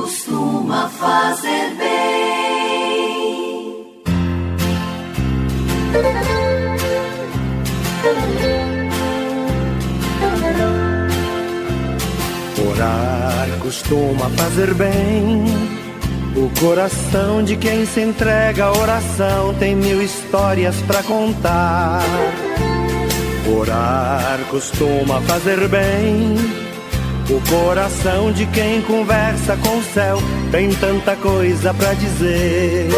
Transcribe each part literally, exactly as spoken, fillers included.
costuma fazer bem. Orar costuma fazer bem. O coração de quem se entrega à oração tem mil histórias pra contar. Orar costuma fazer bem. O coração de quem conversa com o céu tem tanta coisa pra dizer.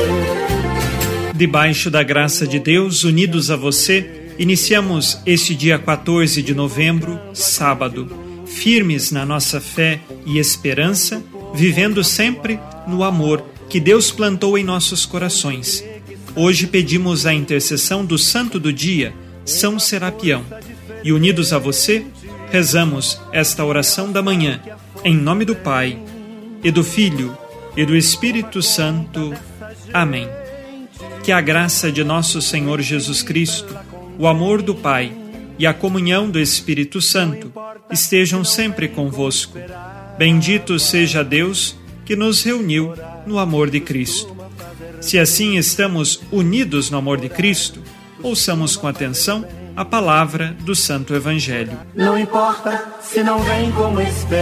Debaixo da graça de Deus, unidos a você, iniciamos este dia quatorze de novembro, sábado, firmes na nossa fé e esperança, vivendo sempre no amor que Deus plantou em nossos corações. Hoje pedimos a intercessão do santo do dia, São Serapião. E unidos a você, rezamos esta oração da manhã, em nome do Pai, e do Filho, e do Espírito Santo. Amém. Que a graça de nosso Senhor Jesus Cristo, o amor do Pai e a comunhão do Espírito Santo estejam sempre convosco. Bendito seja Deus que nos reuniu no amor de Cristo. Se assim estamos unidos no amor de Cristo, ouçamos com atenção a palavra do Santo Evangelho. Não importa se não vem como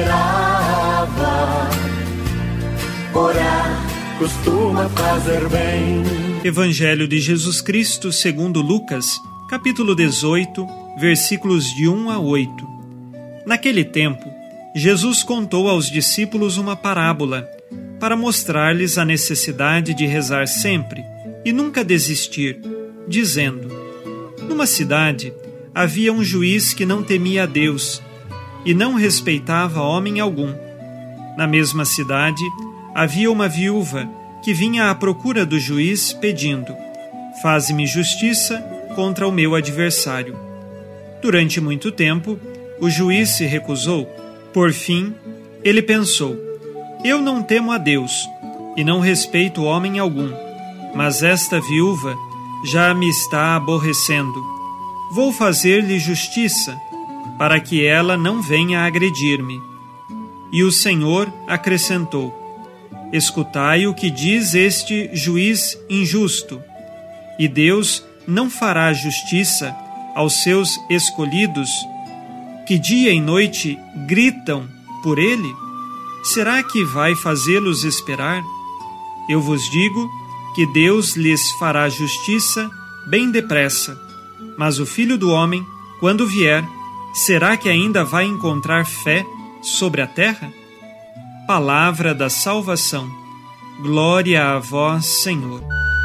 esperava, orar costuma fazer bem. Evangelho de Jesus Cristo segundo Lucas, capítulo dezoito, versículos de um a oito. Naquele tempo, Jesus contou aos discípulos uma parábola para mostrar-lhes a necessidade de rezar sempre e nunca desistir, dizendo: numa cidade havia um juiz que não temia a Deus e não respeitava homem algum. Na mesma cidade havia uma viúva que vinha à procura do juiz pedindo: faze-me justiça contra o meu adversário. Durante muito tempo, o juiz se recusou. Por fim, ele pensou: eu não temo a Deus e não respeito homem algum, mas esta viúva já me está aborrecendo. Vou fazer-lhe justiça, para que ela não venha agredir-me. E o Senhor acrescentou: escutai o que diz este juiz injusto. E Deus não fará justiça aos seus escolhidos, que dia e noite gritam por ele? Será que vai fazê-los esperar? Eu vos digo que Deus lhes fará justiça bem depressa. Mas o Filho do Homem, quando vier, será que ainda vai encontrar fé sobre a terra? Palavra da salvação. Glória a vós, Senhor.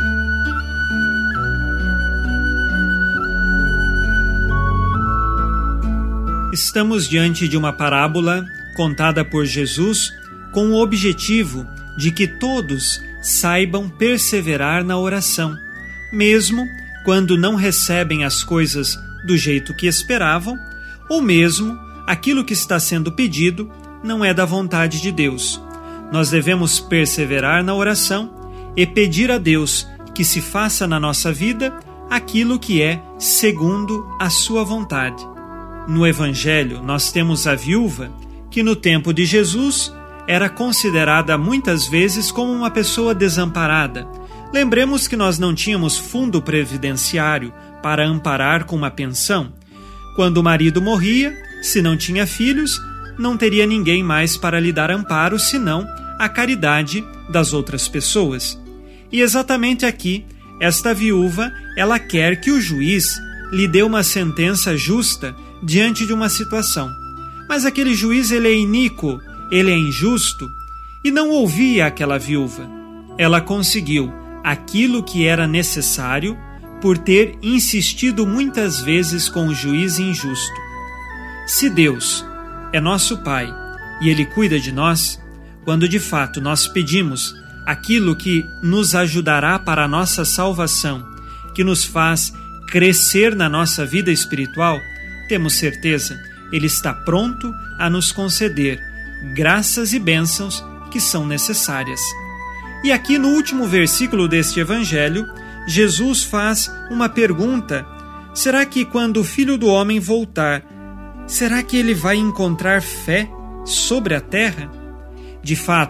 Estamos diante de uma parábola contada por Jesus com o objetivo de que todos saibam perseverar na oração, mesmo quando não recebem as coisas do jeito que esperavam, ou mesmo aquilo que está sendo pedido não é da vontade de Deus. Nós devemos perseverar na oração e pedir a Deus que se faça na nossa vida aquilo que é segundo a sua vontade. No Evangelho, nós temos a viúva que no tempo de Jesus era considerada muitas vezes como uma pessoa desamparada. Lembremos que nós não tínhamos fundo previdenciário para amparar com uma pensão. Quando o marido morria, se não tinha filhos, não teria ninguém mais para lhe dar amparo, senão a caridade das outras pessoas. E exatamente aqui, esta viúva, ela quer que o juiz lhe dê uma sentença justa diante de uma situação. Mas aquele juiz, ele é iníquo, ele é injusto, e não ouvia aquela viúva. Ela conseguiu aquilo que era necessário por ter insistido muitas vezes com o juiz injusto. Se Deus é nosso Pai e Ele cuida de nós, quando de fato nós pedimos aquilo que nos ajudará para a nossa salvação, que nos faz crescer na nossa vida espiritual, temos certeza, Ele está pronto a nos conceder graças e bênçãos que são necessárias. E aqui no último versículo deste Evangelho, Jesus faz uma pergunta: será que quando o Filho do Homem voltar, será que ele vai encontrar fé sobre a terra? De fato,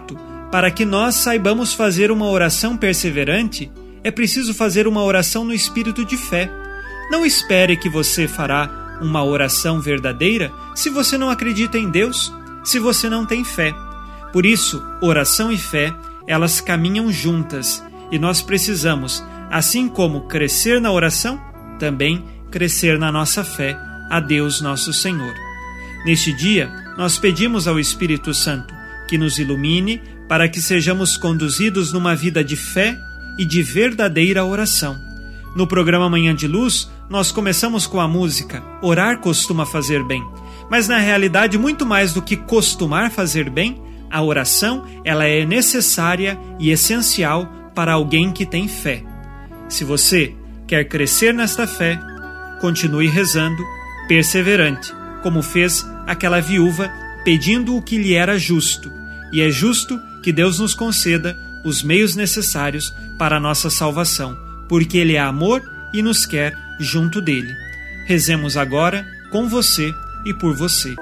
Para que nós saibamos fazer uma oração perseverante, é preciso fazer uma oração no espírito de fé. Não espere que você fará uma oração verdadeira se você não acredita em Deus, se você não tem fé. Por isso, oração e fé, elas caminham juntas e nós precisamos, assim como crescer na oração, também crescer na nossa fé a Deus nosso Senhor. Neste dia, nós pedimos ao Espírito Santo que nos ilumine para que sejamos conduzidos numa vida de fé e de verdadeira oração. No programa Manhã de Luz, nós começamos com a música Orar Costuma Fazer Bem, mas na realidade, muito mais do que costumar fazer bem, a oração ela é necessária e essencial para alguém que tem fé. Se você quer crescer nesta fé, continue rezando, perseverante, como fez aquela viúva pedindo o que lhe era justo. E é justo que Deus nos conceda os meios necessários para a nossa salvação, porque Ele é amor e nos quer junto dele. Rezemos agora com você e por você.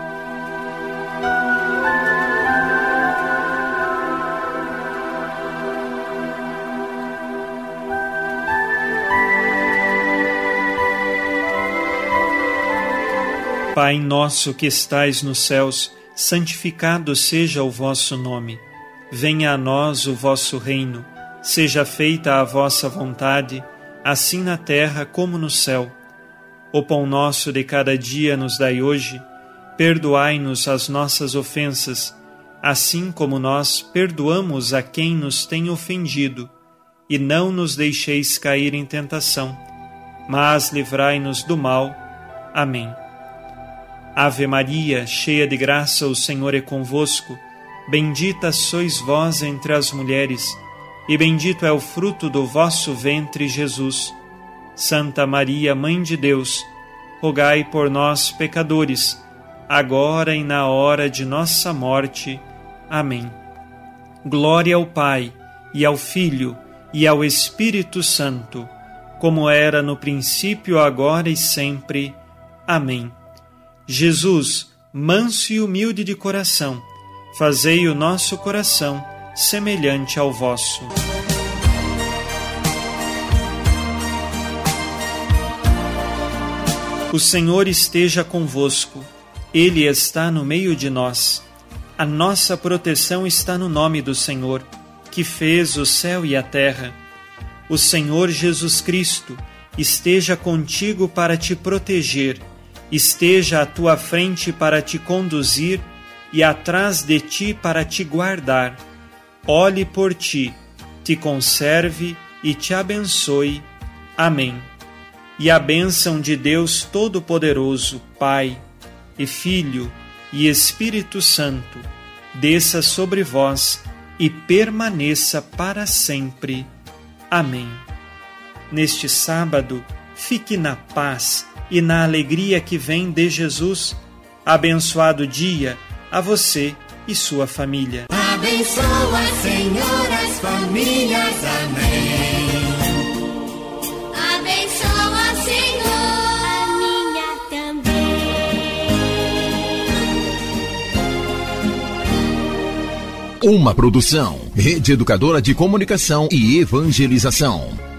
Pai nosso que estais nos céus, santificado seja o vosso nome. Venha a nós o vosso reino. Seja feita a vossa vontade, assim na terra como no céu. O pão nosso de cada dia nos dai hoje. Perdoai-nos as nossas ofensas, assim como nós perdoamos a quem nos tem ofendido. E não nos deixeis cair em tentação, mas livrai-nos do mal. Amém. Ave Maria, cheia de graça, o Senhor é convosco. Bendita sois vós entre as mulheres, e bendito é o fruto do vosso ventre, Jesus. Santa Maria, Mãe de Deus, rogai por nós, pecadores, agora e na hora de nossa morte. Amém. Glória ao Pai, e ao Filho, e ao Espírito Santo, como era no princípio, agora e sempre. Amém. Jesus, manso e humilde de coração, fazei o nosso coração semelhante ao vosso. O Senhor esteja convosco, Ele está no meio de nós. A nossa proteção está no nome do Senhor, que fez o céu e a terra. O Senhor Jesus Cristo esteja contigo para te proteger, esteja à tua frente para te conduzir e atrás de ti para te guardar. Olhe por ti, te conserve e te abençoe. Amém. E a bênção de Deus Todo-Poderoso, Pai e Filho e Espírito Santo, desça sobre vós e permaneça para sempre. Amém. Neste sábado, fique na paz e na alegria que vem de Jesus. Abençoado dia a você e sua família. Abençoa, Senhor, as famílias. Amém. Abençoa, Senhor, a minha também. Uma produção, Rede Educadora de Comunicação e Evangelização.